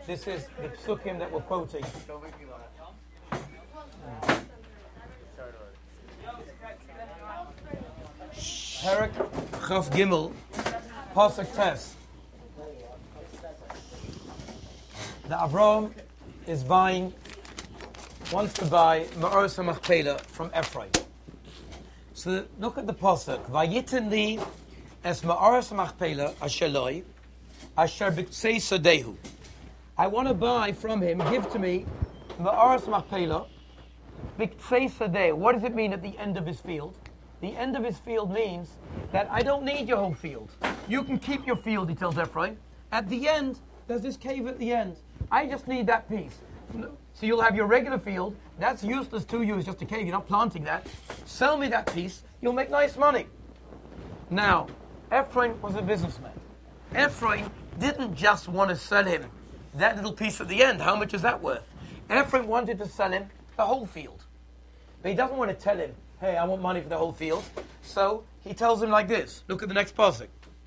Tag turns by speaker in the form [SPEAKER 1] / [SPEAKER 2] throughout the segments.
[SPEAKER 1] This is the psukim that we're quoting. Perek Chaf Gimel, Pasuk Tes. The Avram wants to buy Ma'aros HaMachpelah from Ephraim. So look at the pasuk. Vayiten li es Ma'aros HaMachpelah asheloi asher b'tzei sadehu. I want to buy from him. Give to me Ma'aros HaMachpelah b'tzei sadehu. What does it mean at the end of his field? The end of his field means that I don't need your whole field. You can keep your field, he tells Ephraim. At the end, there's this cave at the end. I just need that piece. So you'll have your regular field. That's useless to you. It's just a cave. You're not planting that. Sell me that piece. You'll make nice money. Now, Ephraim was a businessman. Ephraim didn't just want to sell him that little piece at the end. How much is that worth? Ephraim wanted to sell him the whole field. But he doesn't want to tell him, hey, I want money for the whole field. So he tells him like this. Look at the next pasuk.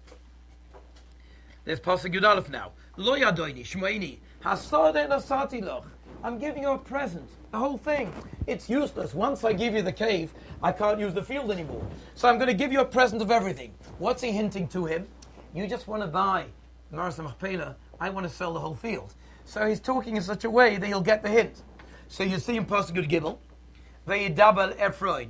[SPEAKER 1] There's pasuk Yud Aleph now. Lo yadoini shmoini hasade nasati loch. I'm giving you a present, the whole thing. It's useless. Once I give you the cave, I can't use the field anymore. So I'm going to give you a present of everything. What's he hinting to him? You just want to buy Ma'aros HaMachpelah. I want to sell the whole field. So he's talking in such a way that you'll get the hint. So you see in pasuk Yud Gimel. Ve'yidabel Ephraim.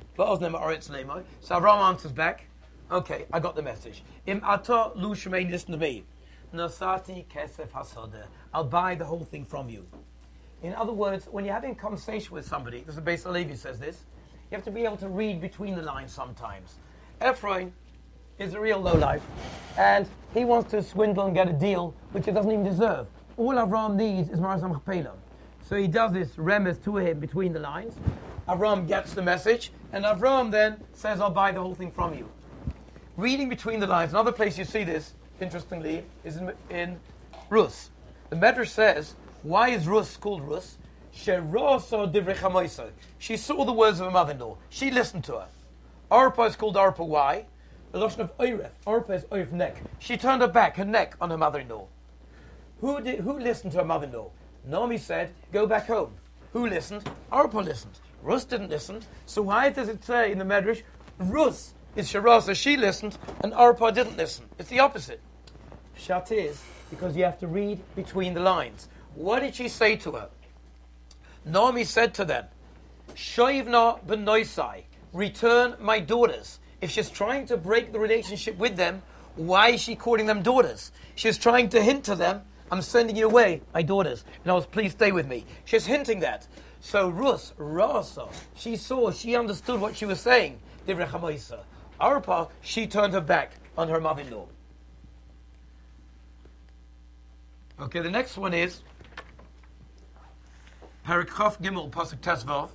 [SPEAKER 1] So Avram answers back, okay, I got the message. Im ato lu shmein, listen to me. Nasati kesef hasodeh. I'll buy the whole thing from you. In other words, when you're having a conversation with somebody, this is Beis Halevi says this, you have to be able to read between the lines sometimes. Ephraim is a real lowlife, and he wants to swindle and get a deal which he doesn't even deserve. All Avram needs is Ma'aros HaMachpelah. So he does this remez to him between the lines. Avram gets the message, and Avram then says, I'll buy the whole thing from you. Reading between the lines, another place you see this, interestingly, is in Rus. The Medrash says, why is Rus called Rus? She saw the words of her mother-in-law. She listened to her. Orpah is called Orpah. Why? The Lashon of Oiref. Orpah is Oiref neck. She turned her back, her neck, on her mother-in-law. Who listened to her mother-in-law? Naomi said, go back home. Who listened? Orpah listened. Rus didn't listen. So why does it say in the Medrash, Rus is Sharasa, she listened, and Orpah didn't listen? It's the opposite. Pshat is, because you have to read between the lines. What did she say to her? Naomi said to them, Shoivna b'noisai, return my daughters. If she's trying to break the relationship with them, why is she calling them daughters? She's trying to hint to them, I'm sending you away, my daughters. And I was, please stay with me. She's hinting that. So Rus, Rasa, she understood what she was saying. Divrei Chamoisa. Orpah, she turned her back on her mother-in-law. Okay, the next one is Perek Chaf Gimel, Pasuk Tes Vav.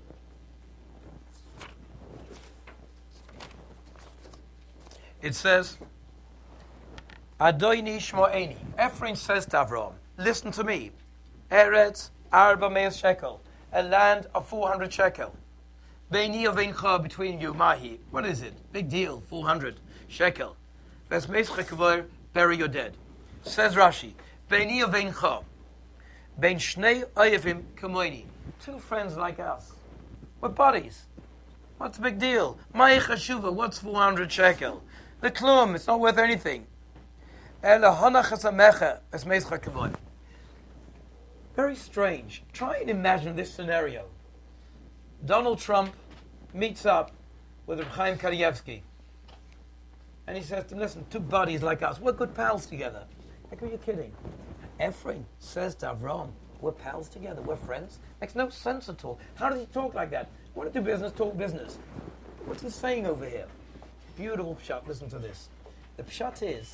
[SPEAKER 1] It says, Adoini Shmo'eni. Ephraim says to Avram, listen to me. Eretz Arba Me'ez Shekel. A land of 400 shekel. Beini Aveincha, between you, Mahi. What is it? Big deal, 400 shekel. Ves Meischa Kavor, bury your dead. Says Rashi, Beini Aveincha. Bein Shnei Oyevim Kamoini. Two friends like us. We're buddies. What's the big deal? Mahi Chashuva, what's 400 shekel? The Klum, it's not worth anything. Ela Hanach Hasamecha, Ves Meischa Kavor. Very strange. Try and imagine this scenario. Donald Trump meets up with Reb Chaim Kanievsky. And he says to him, listen, two buddies like us, we're good pals together. Like, are you kidding? Ephraim says to Avram, we're pals together, we're friends. Makes no sense at all. How does he talk like that? Want to do business, talk business. What's he saying over here? Beautiful pshat, listen to this. The pshat is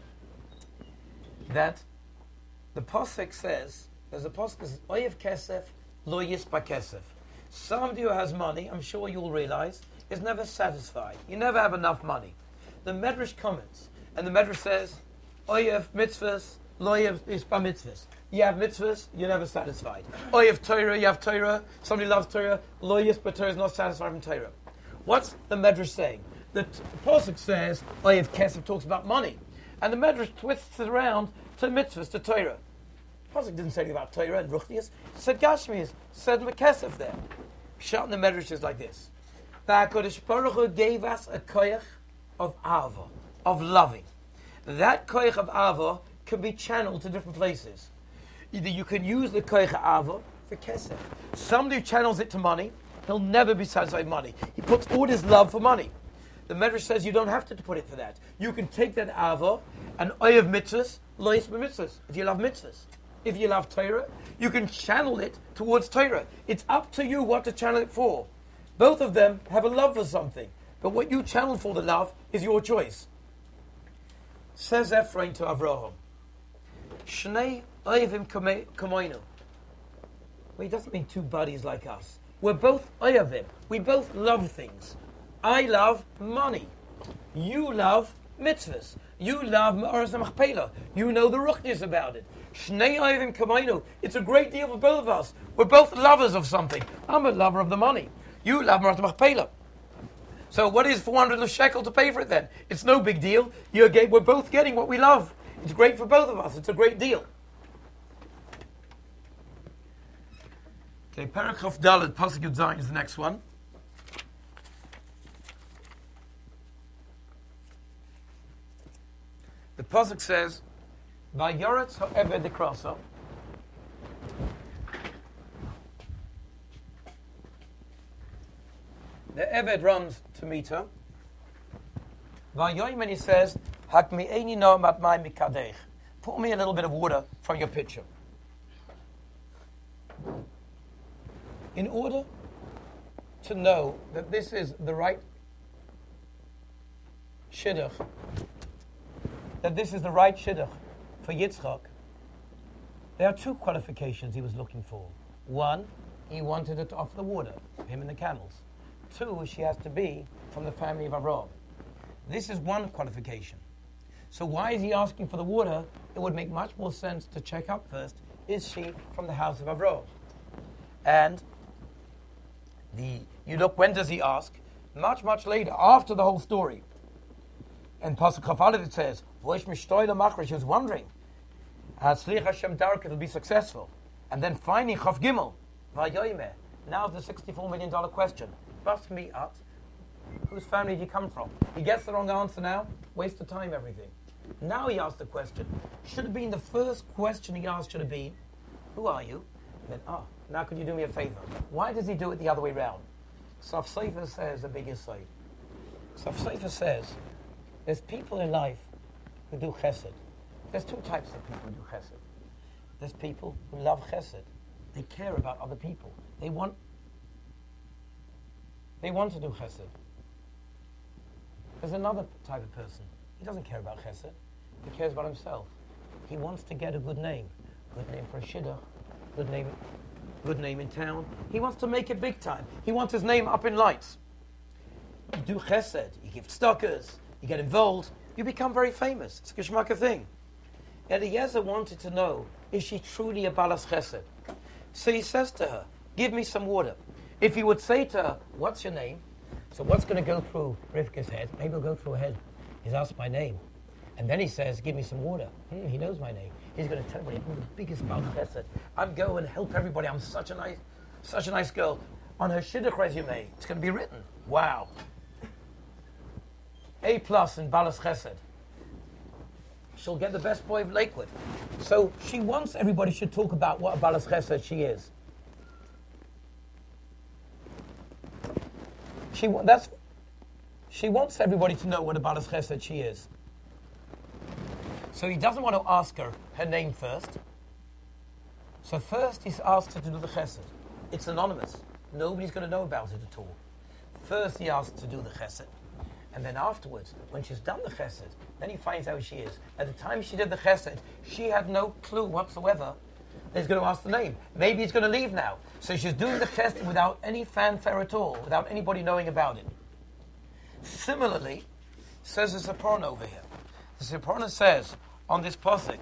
[SPEAKER 1] that the Pasuk says, there's a Pasuk that says, Oyev kesef, lo yispa kesef. Somebody who has money, I'm sure you'll realize, is never satisfied. You never have enough money. The Medrash comments, and the Medrash says, Oyev mitzvahs, lo yev yispa mitzvahs. You have mitzvahs, you're never satisfied. Oyev Torah, you have Torah, somebody loves Torah, lo yispa Torah is not satisfied from Torah. What's the Medrash saying? The Pasuk says, Oyev kesef talks about money. And the Medrash twists it around to mitzvahs, to Torah. Pasuk didn't say anything about Torah and Ruchnius. It said Gashmias. Said Mekesef there. Shot in the Medrash is like this. The HaKadosh Baruch Hu gave us a koyach of ava, of loving. That koyach of ava can be channeled to different places. Either you can use the koyach of ava for kesef. Somebody who channels it to money, he'll never be satisfied with money. He puts all his love for money. The Medrash says you don't have to put it for that. You can take that ava and oyev mitzvahs, lois b'mitzvahs. If you love mitzvahs, if you love Torah, you can channel it towards Torah. It's up to you what to channel it for. Both of them have a love for something, but what you channel for the love is your choice. Says Ephraim to Avraham, Shnei oyevim kamoinu. Well, he doesn't mean two buddies like us. We're both oyevim. We both love things. I love money. You love mitzvahs. You love Ma'aras HaMachpelah. You know the ruchnius about it. Shnei oyevim kamoinu. It's a great deal for both of us. We're both lovers of something. I'm a lover of the money. You love Ma'aras HaMachpelah. So what is 400 shekel to pay for it then? It's no big deal. We're both getting what we love. It's great for both of us. It's a great deal. Okay, Paragraph Dalet, Pasuk Yud Zayin is the next one. The Pasuk says, Vayoretz ha'eved dekrasa. The Eved runs to meet her. Vayoyim, and he says, Hakmi'eni no matmai mikadech. Pour me a little bit of water from your pitcher. In order to know that this is the right shidduch, for Yitzchak, there are two qualifications he was looking for. One, he wanted her to offer the water, him and the camels. Two, she has to be from the family of Avraham. This is one qualification. So why is he asking for the water? It would make much more sense to check up first, is she from the house of Avraham? And you look, when does he ask? Much later, after the whole story. And Pasuk Chaf Aleph it says, she was wondering, it'll be successful. And then finally, Chaf Gimel, now the $64 million question. Bust me up. Whose family did you come from? He gets the wrong answer now. Waste of time, everything. Now he asked the question. Should have been the first question he asked should have been, who are you? And then, now could you do me a favor? Why does he do it the other way round? Saf Sefer says the biggest side. Saf Sefer says, there's people in life who do chesed. There's two types of people who do chesed. There's people who love chesed. They care about other people. They want to do chesed. There's another type of person. He doesn't care about chesed. He cares about himself. He wants to get a good name. Good name for a shidduch. Good name in town. He wants to make it big time. He wants his name up in lights. You do chesed. You give tzedakahs. You get involved. You become very famous. It's a geschmacka thing. Eliezer wanted to know, is she truly a balas chesed? So he says to her, give me some water. If he would say to her, what's your name? So what's going to go through Rivka's head? Maybe it'll go through her head. He's asked my name. And then he says, give me some water. He knows my name. He's going to tell me, I'm the biggest Baal Chesed. I'm going to help everybody. I'm such a nice girl. On her shidduch resume, it's going to be written. Wow. A+ in Balas Chesed. She'll get the best boy of Lakewood. So she wants everybody should talk about what a Balas Chesed she is. She wants everybody to know what a Balas Chesed she is. So he doesn't want to ask her name first. So first he's asked her to do the chesed. It's anonymous. Nobody's going to know about it at all. First he asks to do the chesed. And then afterwards, when she's done the chesed, then he finds out who she is. At the time she did the chesed, she had no clue whatsoever that he's going to ask the name. Maybe he's going to leave now. So she's doing the chesed without any fanfare at all, without anybody knowing about it. Similarly, says the Sforno over here. The Sforno says on this pasuk,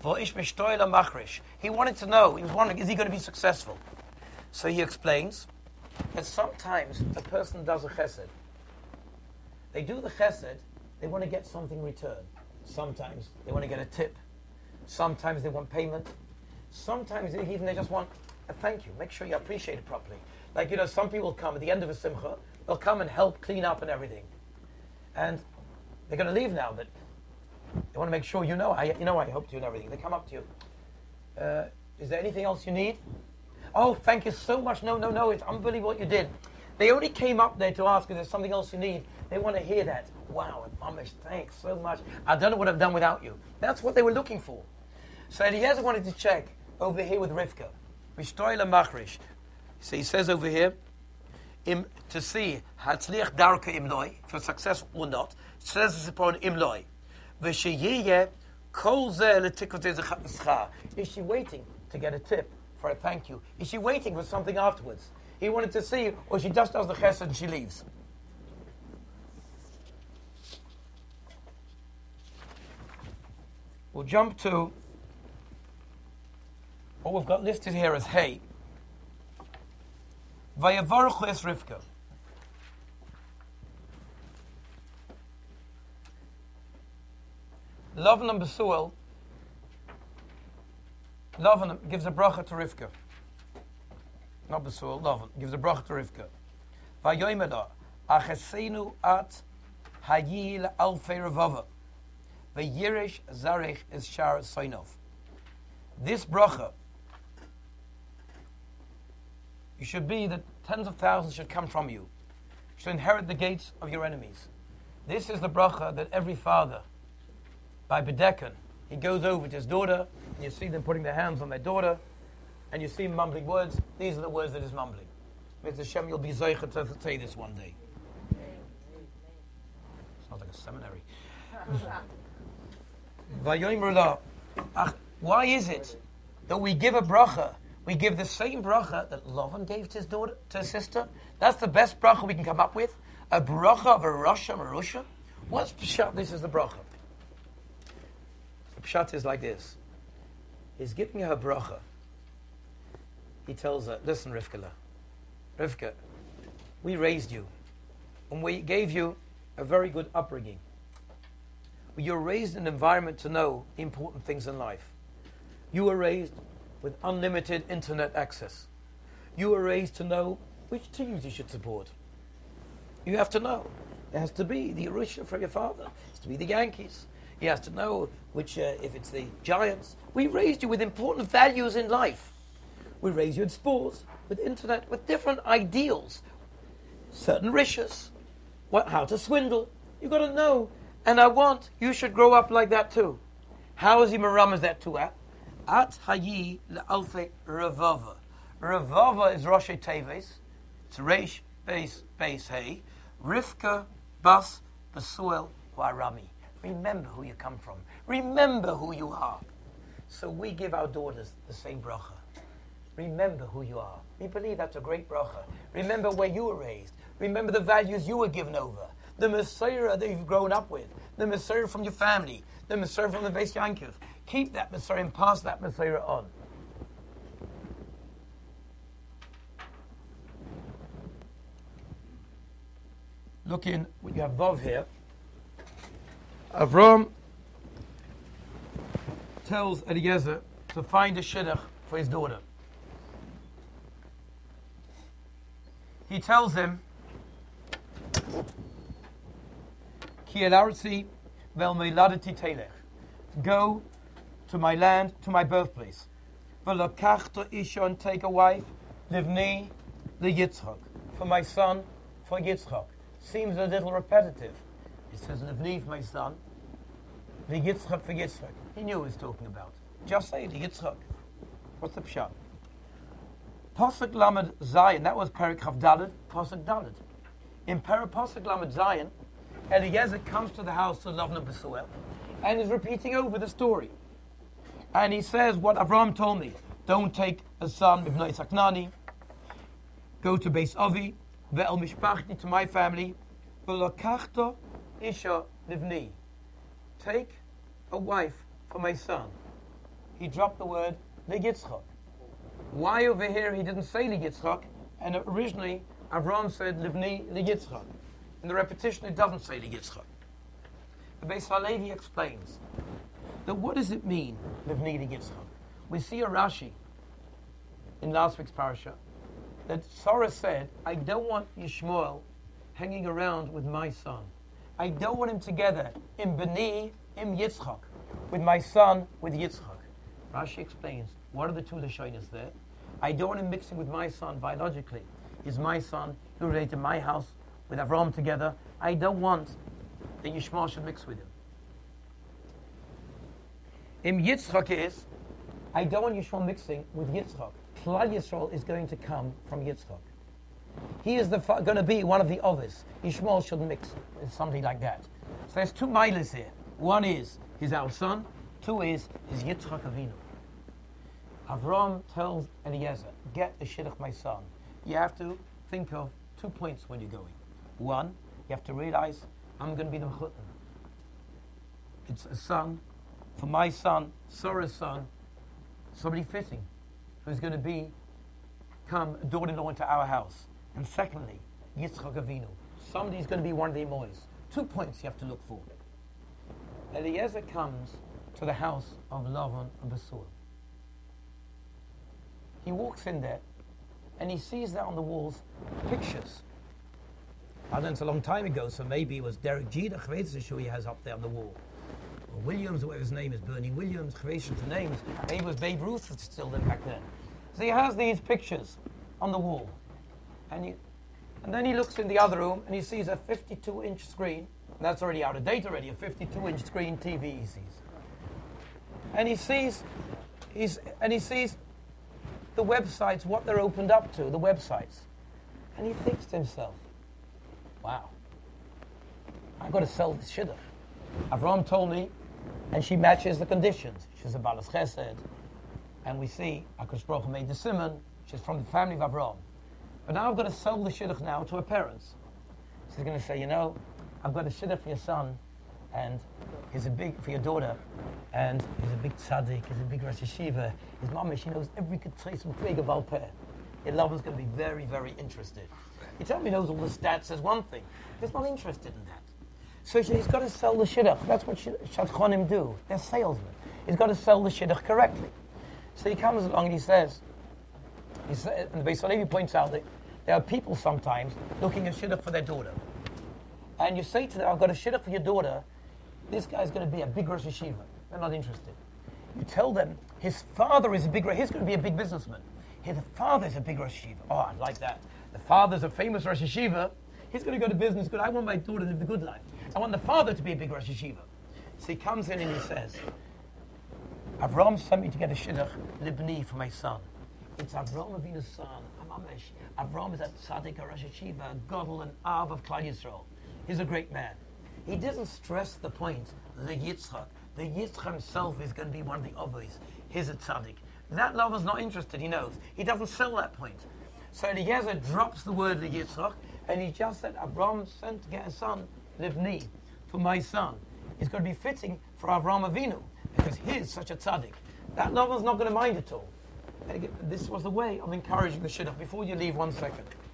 [SPEAKER 1] he wanted to know, he was wondering, is he going to be successful? So he explains that sometimes a person does a chesed. They do the chesed, they want to get something in return. Sometimes they want to get a tip. Sometimes they want payment. Sometimes even they just want a thank you. Make sure you appreciate it properly. Like, some people come at the end of a simcha, they'll come and help clean up and everything. And they're going to leave now, but they want to make sure I helped you and everything. They come up to you. Is there anything else you need? Oh, thank you so much. No, it's unbelievable what you did. They only came up there to ask if there's something else you need. They want to hear that. Wow, Mamish, thanks so much. I don't know what I've done without you. That's what they were looking for. So Eliezer wanted to check over here with Rivka. Mishtoila Machrish. So he says over here, to see Hatzliach Darka Imloi, for success or not, says it's upon Imloi. V'sheyeh kol zeh letikvotei zechah. Is she waiting to get a tip for a thank you? Is she waiting for something afterwards? He wanted to see, or she just does the chesed and she leaves. We'll jump to what we've got listed here as Hey. Vayavarchu es Rivka. Lavan and Besuel. Lavan gives a bracha to Rivka. Not Besuel, Lavan gives a bracha to Rivka. Vayoimela achesenu at hayil alfei revava. Vayirish zarech es shar soinov. This bracha, you should be that tens of thousands should come from you. You should inherit the gates of your enemies. This is the bracha that every father, by Bedekan, he goes over to his daughter, and you see them putting their hands on their daughter, and you see him mumbling words. These are the words that he's mumbling. Mr. Shem, you'll be zeicher to say this one day. Sounds like a seminary. Why is it that we give a bracha? We give the same bracha that Lavan gave to his daughter, to his sister. That's the best bracha we can come up with. A bracha of a Rasha Marusha. What's pshat? This is the bracha. The pshat is like this. He's giving her bracha. He tells her, listen, Rivka, we raised you. And we gave you a very good upbringing. You were raised in an environment to know important things in life. You were raised with unlimited internet access. You were raised to know which teams you should support. You have to know. It has to be the Arusha from your father. It has to be the Yankees. He has to know which, if it's the Giants. We raised you with important values in life. We raised you in sports, with internet, with different ideals. Certain rishas. How to swindle. You've got to know. And you should grow up like that too. How is he maramaz that too? At hayi le'alfei revava. Revava is Rosh Teves. It's Reish, Beis, Hey. Rivka, Bas, Besuel, Warami. Remember who you come from. Remember who you are. So we give our daughters the same bracha. Remember who you are. We believe that's a great bracha. Remember where you were raised. Remember the values you were given over. The Messiah that you've grown up with. The Messiah from your family. The Messiah from the Beis Yankov. Keep that Messiah and pass that Messiah on. Look in, when you have Vav here, Avram tells Eliezer to find a shidduch for his daughter. He tells him, Ki el arzi vel meiladati telech. Go to my land, to my birthplace. V'lakachta isha, and take a wife, livni leYitzchak, for my son, for Yitzchak. Seems a little repetitive. It says livni for my son, leYitzchak for Yitzchak. He knew what he was talking about. Just say leYitzchak. What's the pshat? Pasuk Lamed Zayin, that was Perik Chav Daled, Pasuk Daled. In Pasuk Lamed Zayin, Eliezer comes to the house of Lavan and Besuel and is repeating over the story. And he says what Avram told me. Don't take a son with Bnei Saknani. Go to Beis Avi, ve'el mishpachti, to my family. V'lakachta isha livni. Take a wife for my son. He dropped the word leYitzchak. Why over here he didn't say leYitzchak? And originally Avram said livni leYitzchak. In the repetition it doesn't say leYitzchak. The Beis Halevi explains that what does it mean, livni leYitzchak? We see a Rashi in last week's parasha that Sarah said, I don't want Yishmael hanging around with my son. I don't want him together in Beni, im Yitzchak, with my son, with Yitzchak. Rashi explains, what are the two Lashonos there? I don't want him mixing with my son biologically. He's my son, he related to my house with Avram together. I don't want that Yishmael should mix with him. Im Yitzchak is, I don't want Yishmael mixing with Yitzchak. Klal Yisrael is going to come from Yitzchak. He is going to be one of the others. Yishmael should mix with something like that. So there's two milas here. One is he's our son. Two is his Yitzchak Avinu. Avram tells Eliezer, get the shidduch, my son. You have to think of 2 points when you're going. One, you have to realize, I'm going to be the mechutan. It's a son, for my son, Sarah's son, somebody fitting, who's going to come a daughter-in-law into our house. And secondly, Yitzchak Avinu. Somebody's going to be one of the Emois. 2 points you have to look for. Eliezer comes to the house of Lavan and Bethuel. He walks in there, and he sees there on the walls pictures. I know it's a long time ago, so maybe it was Derek Jeter, who he has up there on the wall. Or Williams, or whatever his name is, Bernie Williams, to names. Maybe it was Babe Ruth that's still there back then. So he has these pictures on the wall. And then he looks in the other room, and he sees a 52-inch screen. And that's already out of date already, a 52-inch screen TV he sees. And he sees the websites, what they're opened up to, the websites. And he thinks to himself, wow, I've got to sell this shidduch. Avram told me, and she matches the conditions. She's a Balas Chesed. And we see HaKadosh Baruch Hu made the Simon. She's from the family of Avram. But now I've got to sell the shidduch now to her parents. She's going to say, I've got a shidduch for your son, and for your daughter, and he's a big tzaddik, he's a big Rosh Yeshiva. His mama, she knows every ketreis and kveg of Al-Peh. Your lover's going to be very, very interested. He tells me he knows all the stats, says one thing. He's not interested in that. So he's got to sell the shidduch. That's what shadchanim do. They're salesmen. He's got to sell the shidduch correctly. So he comes along and he says, and the Beis Halevi points out that there are people sometimes looking at shidduch for their daughter. And you say to them, I've got a shidduch for your daughter. This guy's going to be a big Rosh Yeshiva. They're not interested. You tell them his father is he's going to be a big businessman. His father's a big Rosh Yeshiva. Oh, I like that. The father's a famous Rosh Yeshiva. He's going to go to business good. I want my daughter to live the good life. I want the father to be a big Rosh Yeshiva. So he comes in and he says, Avram sent me to get a shidduch libni for my son. It's Avram Avinu's son. Avram is a tzaddik, a Rosh Yeshiva, a gadol, an av of Klal Yisrael. He's a great man. He doesn't stress the point, the Yitzchak. The Yitzchak himself is going to be one of the others. He's a tzaddik. That lover's not interested, he knows. He doesn't sell that point. So Eliezer drops the word the Yitzchak, and he just said, Avram sent to get a son, Livni, for my son. It's going to be fitting for Avram Avinu, because he's such a tzaddik. That lover's not going to mind at all. And again, this was the way of encouraging the shidduch. Before you leave, 1 second.